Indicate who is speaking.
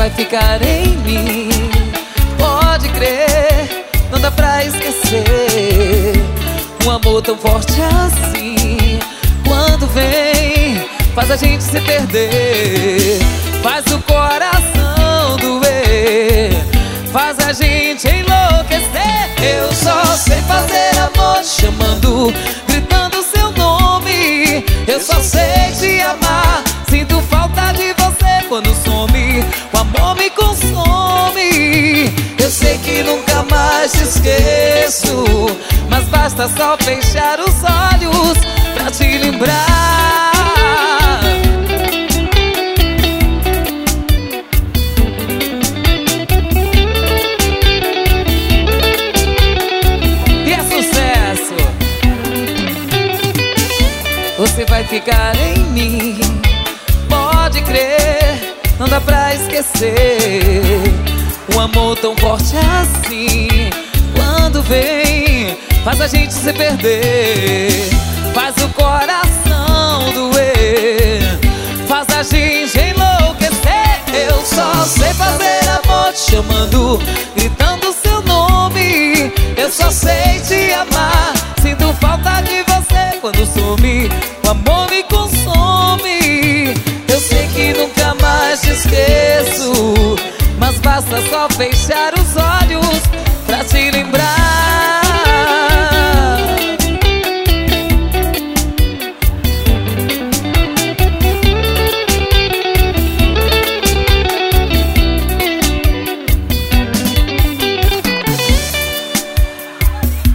Speaker 1: vai ficar em mim. Pode crer, não dá pra esquecer um amor tão forte assim. Quando vem, faz a gente se perder, faz o coração doer, faz a gente enlouquecer. Eu só sei fazer amor chamando, gritando seu nome. Eu só sei te amar, sinto falta de você quando some. O amor me consome. Eu sei que nunca mais te esqueço, mas basta só fechar os olhos pra te lembrar. E é sucesso. Você vai ficar em mim. Pode crer, não dá pra esquecer um amor tão forte assim. Quando vem, faz a gente se perder, faz o coração doer, faz a gente enlouquecer. Eu só sei fazer amor te chamando, gritando seu nome. Eu só sei te amar, sinto falta de você quando some. O amor me consome. Eu sei que nunca mais te esqueço, mas basta só fechar